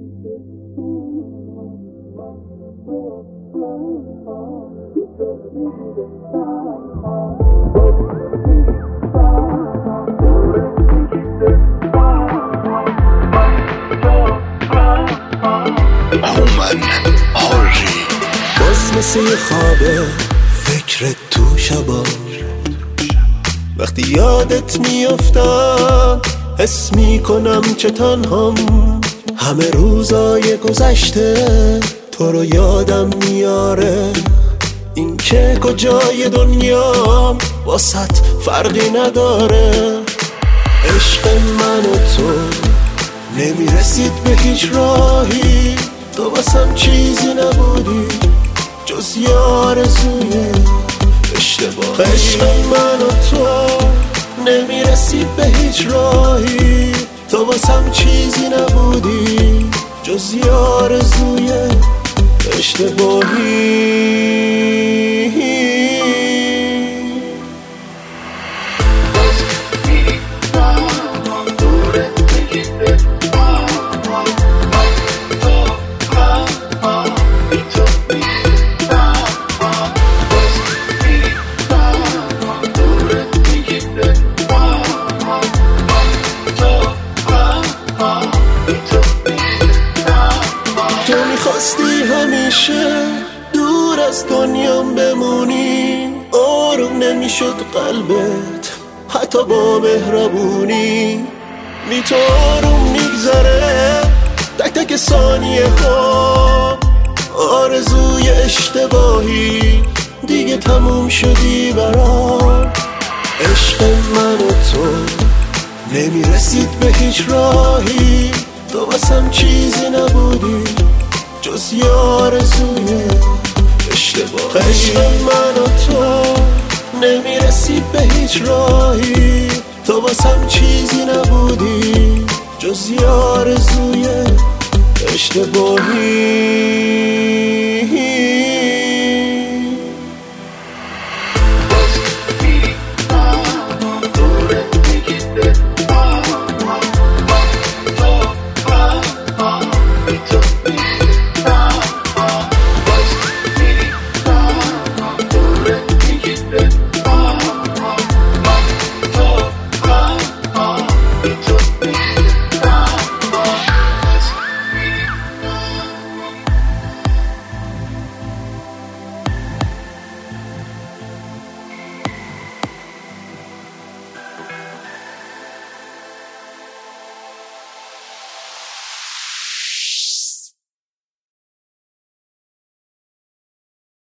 هومن حری باز مثل یه خوابه فکرت تو شبا، وقتی یادت میافتم حس میکنم چه تنهام. همه روزای گذشته تو رو یادم میاره، این که کجای دنیام واسط فرقی نداره. عشق من و تو نمیرسید به هیچ راهی، تو واسم چیزی نبودی جز یه آرزوی اشتباهی. عشق من و تو نمیرسید به هیچ راهی، تو واسم چیزی نبودی جز یه آرزوی اشتباهی. تو میخواستی همیشه دور از دنیام بمونی، آروم نمیشد قلبت حتی با مهربونی. بی تو آروم میگذره تک تک ثانیه ها، آرزوی اشتباهی دیگه تموم شدی برام. عشق من و تو نمیرسید به هیچ راهی، تو واسم چیزی نبودی جز یه آرزوی اشتباهی. عشق من و تو نمیرسید به هیچ راهی، تو واسم چیزی نبودی جز یه آرزوی اشتباهی.